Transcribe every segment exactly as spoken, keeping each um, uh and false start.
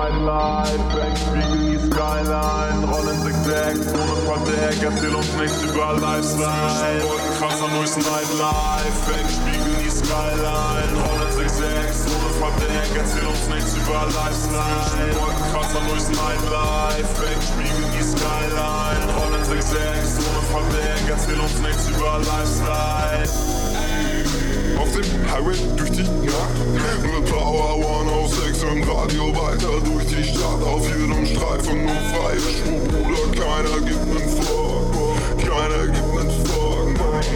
Nightlife, Backspiegel, die Skyline, Rollen sechs sechs, ohne Verdeck, erzähl uns nichts über Lifestyle. Wolkenkrasser durchs Nightlife, Backspiegel, die Skyline, Rollen sechs sechs, ohne Verdeck, erzähl uns nichts über Lifestyle. Wolkenkrasser durchs Nightlife, Backspiegel, die Skyline, Rollen sechs sechs, ohne Verdeck, erzähl uns nichts über Lifestyle. Auf dem Highway durch die Nacht mit Power hundertsechs im Radio weiter durch die Stadt. Auf jedem Streifen nur freie Spur, Bruder, keiner gibt nen Fuck, keiner gibt nen Fuck.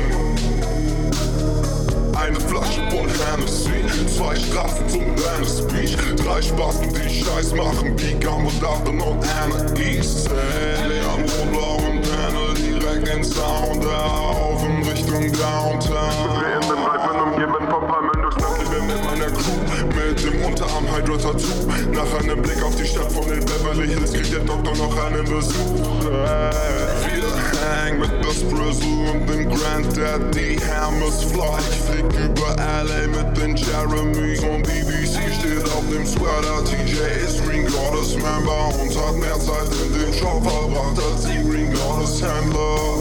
Eine Flasche voll Hennessy, zwei Strafen zum Venice Beach, drei Spasten, die Scheiß machen, Geek am Daten und Anna East. Hey, am rot-blauen Panel direkt in Sound auf in Richtung Downtown. Umgeben von Palmen durchs Land, lebe mit meiner Crew, mit dem Unterarm Hydra-Tattoo. Nach einem Blick auf die Stadt von den Beverly Hills kriegt der Doktor noch einen Besuch. Wir hängen mit das Brizzle und dem Granddaddy Hermes Fly. Ich flieg über L A mit den Jeremys und B B C steht auf dem Sweater. T J ist Green Goddess Member und hat mehr Zeit in dem Shop verbracht als die Green Goddess Händler.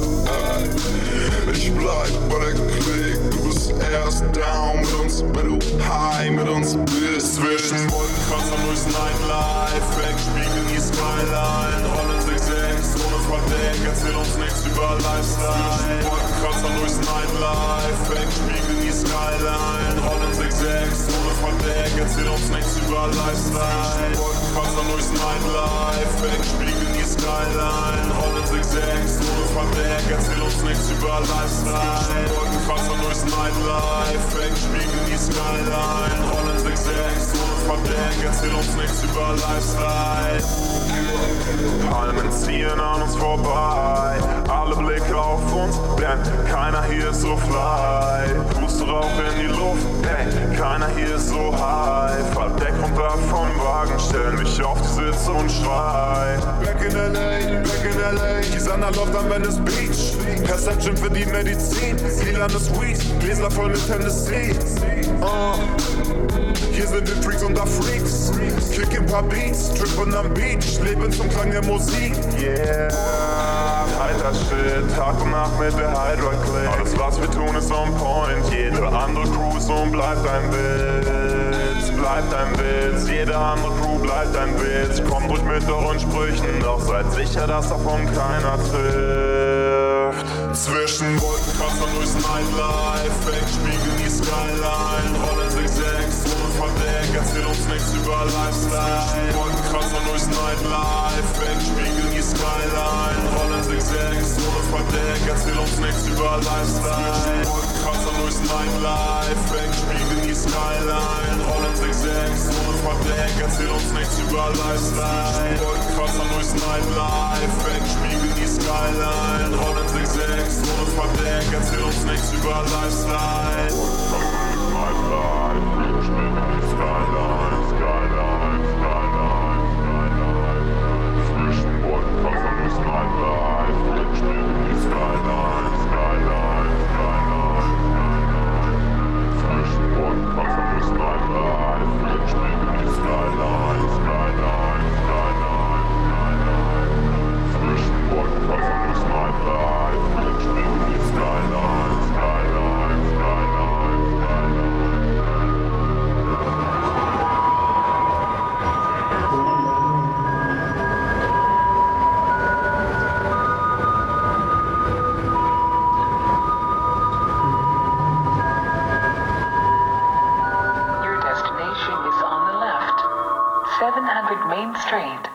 Ich bleib bei der Klick, du bist erst down mit uns, wenn du high mit uns bist. Zwischen Wolkenkrasser durchs Nightlife, Backspiegel, die Skyline, Rollen sechs sechs, ohne Verdeck, erzähl uns nichts über Lifestyle. Wolkenkratzer durchs Nightlife, Backspiegel, die Skyline, Rollen sechs sechs, ohne Verdeck, erzähl uns nichts über Lifestyle. Wolkenkratzer durchs Nightlife, Backspiegel, die Skyline, Rollen sechs sechs, ohne Verdeck, erzähl uns nichts über Lifestyle. Wolkenkratzer durchs Nightlife, Backspiegel, die Skyline, Rollen sechs sechs, ohne Verdeck, erzähl uns nichts über Lifestyle. Palmen ziehen an uns vorbei, alle Blicke auf uns, denn keiner hier ist so fly. Puste Rauch in die Luft, ey, keiner hier ist so high. Verdeck runter vom Wagen, stell mich auf die Sitze und schrei. Back in L A, back in L A, die Sonne läuft am Venice Beach. Perception für die Medizin, lilanes Weed, Gläser voll mit Tennessee. Uh. Hier sind die Freaks unter Freaks, kick ein paar Beats, trippen am Beach, leben zum Klang der Musik. Yeah, heiter Shit, Tag und Nacht mit der Hydra Click. Alles was wir tun ist on point, jede andere Crew ist und bleibt ein Witz, bleibt ein Witz. Jede andere Crew bleibt ein Witz, kommt ruhig mit euren Sprüchen, doch seid sicher, dass davon keiner trifft. Zwischen Wolkenkratzer durchs Nightlife, Backspiegel, die Skyline, Rollen sechs sechs, ohne Verdeck, erzähl uns nichts über Lifestyle. Wolkenkratzer durchs Nightlife, Backspiegel, die Skyline, Rollen sechs sechs, ohne Verdeck, erzähl uns nichts über Lifestyle. Wolkenkratzer durchs Nightlife, Backspiegel, die Skyline, Rollen sechs sechs, ohne Verdeck, erzähl uns nichts über Lifestyle. Wolkenkratzer durchs Nightlife, Backspiegel, die Skyline, Rollen sechs sechs, ohne Verdeck, erzähl uns nichts über Lifestyle. Nightlife, Backspiegel, die Skyline, Skyline, Skyline, Skyline. Zwischen Wolkenkratzer durchs Nightlife, Backspiegel, die Skyline, Skyline, Skyline, Skyline. Zwischen Wolkenkratzer durchs Nightlife, Backspiegel, die Skyline, Skyline, Skyline, Skyline. Zwischen Wolkenkratzer durchs Nightlife, Backspiegel, die Skyline, Skyline, Skyline, Skyline. Your destination is on the left, seven hundred Main Street.